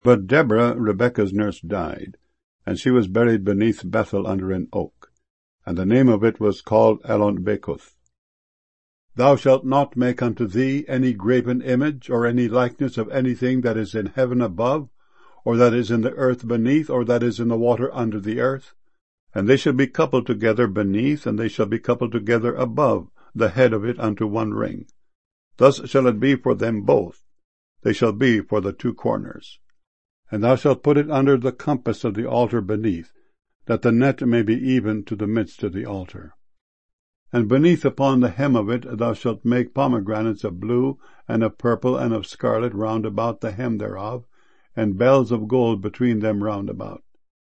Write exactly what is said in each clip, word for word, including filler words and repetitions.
But Deborah, Rebekah's nurse, died, and she was buried beneath Bethel under an oak, and the name of it was called Elon-Bekoth. Thou shalt not make unto thee any graven image, or any likeness of anything that is in heaven above, or that is in the earth beneath, or that is in the water under the earth. And they shall be coupled together beneath, and they shall be coupled together above the head of it unto one ring. Thus shall it be for them both. They shall be for the two corners. And thou shalt put it under the compass of the altar beneath, that the net may be even to the midst of the altar. And beneath upon the hem of it thou shalt make pomegranates of blue, and of purple, and of scarlet round about the hem thereof, and bells of gold between them round about.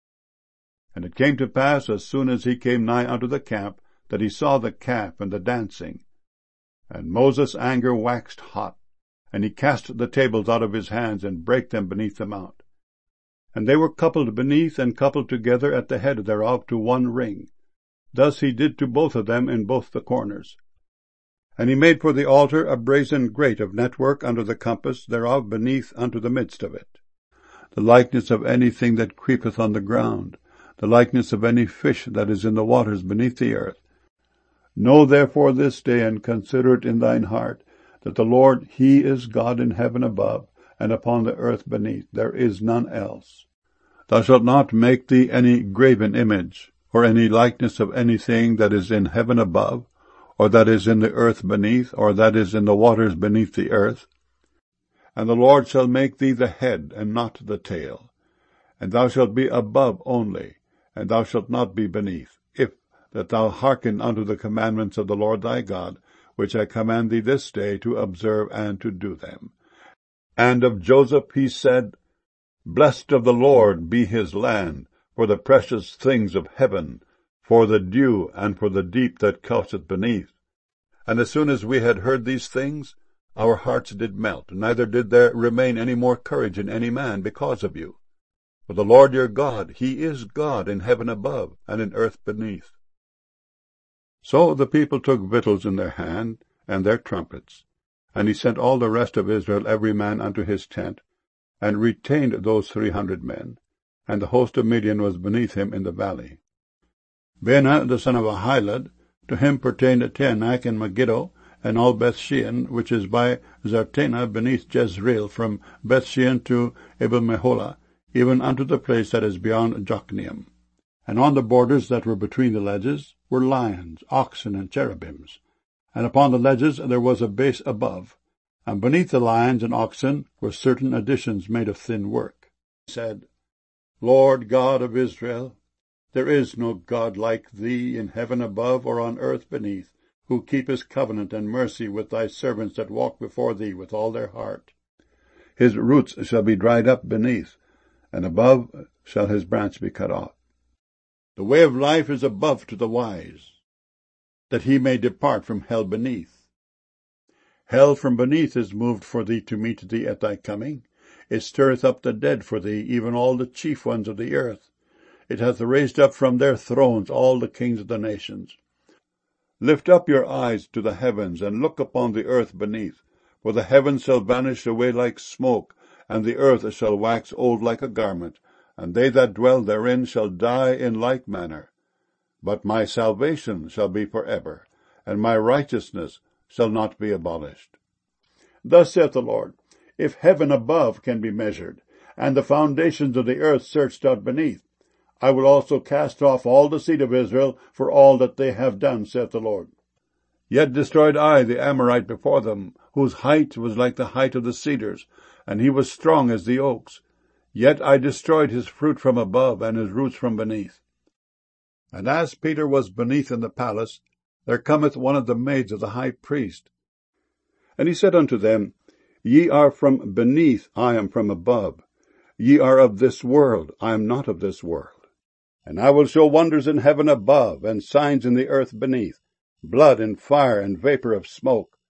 And it came to pass, as soon as he came nigh unto the camp, that he saw the calf and the dancing. And Moses' anger waxed hot, and he cast the tables out of his hands, and brake them beneath the mount. And they were coupled beneath, and coupled together at the head thereof to one ring. Thus he did to both of them in both the corners. And he made for the altar a brazen grate of network under the compass thereof beneath unto the midst of it. The likeness of anything that creepeth on the ground, the likeness of any fish that is in the waters beneath the earth. Know therefore this day, and consider it in thine heart, that the Lord, he is God in heaven above, and upon the earth beneath. There is none else. Thou shalt not make thee any graven image, or any likeness of anything that is in heaven above, or that is in the earth beneath, or that is in the waters beneath the earth. And the Lord shall make thee the head, and not the tail. And thou shalt be above only, and thou shalt not be beneath, if that thou hearken unto the commandments of the Lord thy God, which I command thee this day to observe and to do them. And of Joseph he said, Blessed of the Lord be his land, for the precious things of heaven, for the dew, and for the deep that coucheth beneath. And as soon as we had heard these things, our hearts did melt, neither did there remain any more courage in any man because of you. For the Lord your God, he is God in heaven above, and in earth beneath. So the people took victuals in their hand, and their trumpets. And he sent all the rest of Israel every man unto his tent, and retained those three hundred men. And the host of Midian was beneath him in the valley. Baanah the son of Ahilud, to him pertained Taanach and Megiddo, and all Bethshean, which is by Zartanah beneath Jezreel, from Bethshean to Abel-Meholah, even unto the place that is beyond Jokneam. And on the borders that were between the ledges were lions, oxen, and cherubims. And upon the ledges there was a base above, and beneath the lions and oxen were certain additions made of thin work. He said, Lord God of Israel, there is no God like thee in heaven above or on earth beneath, who keepest covenant and mercy with thy servants that walk before thee with all their heart. His roots shall be dried up beneath, and above shall his branch be cut off. The way of life is above to the wise, that he may depart from hell beneath. Hell from beneath is moved for thee to meet thee at thy coming. It stirreth up the dead for thee, even all the chief ones of the earth. It hath raised up from their thrones all the kings of the nations. Lift up your eyes to the heavens, and look upon the earth beneath. For the heavens shall vanish away like smoke, and the earth shall wax old like a garment, and they that dwell therein shall die in like manner. But my salvation shall be for ever, and my righteousness shall not be abolished. Thus saith the Lord, if heaven above can be measured, and the foundations of the earth searched out beneath, I will also cast off all the seed of Israel for all that they have done, saith the Lord. Yet destroyed I the Amorite before them, whose height was like the height of the cedars, and he was strong as the oaks. Yet I destroyed his fruit from above, and his roots from beneath. And as Peter was beneath in the palace, there cometh one of the maids of the high priest. And he said unto them, Ye are from beneath, I am from above. Ye are of this world, I am not of this world. And I will show wonders in heaven above, and signs in the earth beneath, blood and fire and vapor of smoke.